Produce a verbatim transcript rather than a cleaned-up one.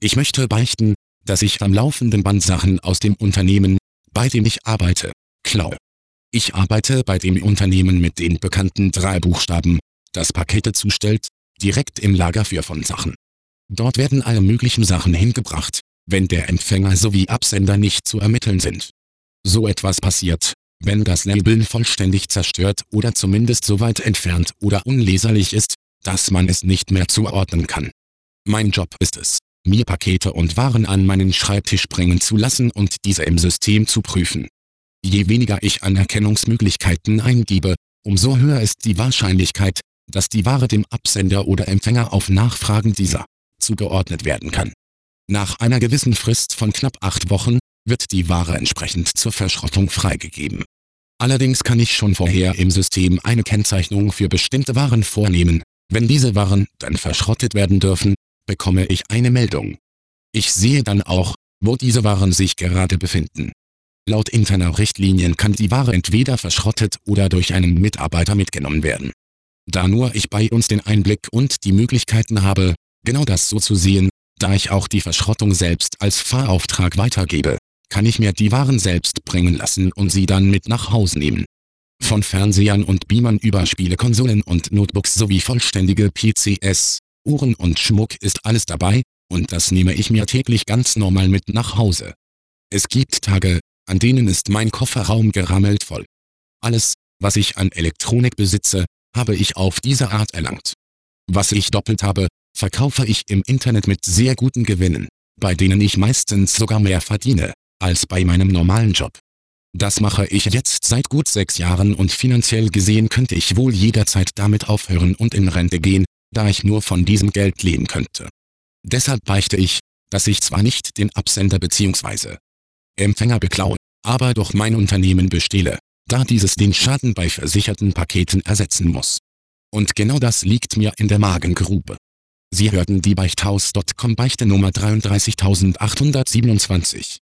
Ich möchte beichten, dass ich am laufenden Band Sachen aus dem Unternehmen, bei dem ich arbeite, klaue. Ich arbeite bei dem Unternehmen mit den bekannten drei Buchstaben, das Pakete zustellt, direkt im Lager für von Sachen. Dort werden alle möglichen Sachen hingebracht, wenn der Empfänger sowie Absender nicht zu ermitteln sind. So etwas passiert, wenn das Label vollständig zerstört oder zumindest so weit entfernt oder unleserlich ist, dass man es nicht mehr zuordnen kann. Mein Job ist es, mir Pakete und Waren an meinen Schreibtisch bringen zu lassen und diese im System zu prüfen. Je weniger ich an Erkennungsmöglichkeiten eingebe, umso höher ist die Wahrscheinlichkeit, dass die Ware dem Absender oder Empfänger auf Nachfragen dieser zugeordnet werden kann. Nach einer gewissen Frist von knapp acht Wochen wird die Ware entsprechend zur Verschrottung freigegeben. Allerdings kann ich schon vorher im System eine Kennzeichnung für bestimmte Waren vornehmen. Wenn diese Waren dann verschrottet werden dürfen, bekomme ich eine Meldung. Ich sehe dann auch, wo diese Waren sich gerade befinden. Laut interner Richtlinien kann die Ware entweder verschrottet oder durch einen Mitarbeiter mitgenommen werden. Da nur ich bei uns den Einblick und die Möglichkeiten habe, genau das so zu sehen, da ich auch die Verschrottung selbst als Fahrauftrag weitergebe, kann ich mir die Waren selbst bringen lassen und sie dann mit nach Hause nehmen. Von Fernsehern und Beamern über Spielekonsolen und Notebooks sowie vollständige P Cs, Uhren und Schmuck ist alles dabei, und das nehme ich mir täglich ganz normal mit nach Hause. Es gibt Tage, an denen ist mein Kofferraum gerammelt voll. Alles, was ich an Elektronik besitze, habe ich auf diese Art erlangt. Was ich doppelt habe, verkaufe ich im Internet mit sehr guten Gewinnen, bei denen ich meistens sogar mehr verdiene, als bei meinem normalen Job. Das mache ich jetzt seit gut sechs Jahren und finanziell gesehen könnte ich wohl jederzeit damit aufhören und in Rente gehen, da ich nur von diesem Geld leben könnte. Deshalb beichte ich, dass ich zwar nicht den Absender bzw. Empfänger beklaue, aber doch mein Unternehmen bestehle, da dieses den Schaden bei versicherten Paketen ersetzen muss. Und genau das liegt mir in der Magengrube. Sie hörten die Beichthaus Punkt com Beichte Nummer dreiunddreißigtausendachthundertsiebenundzwanzig.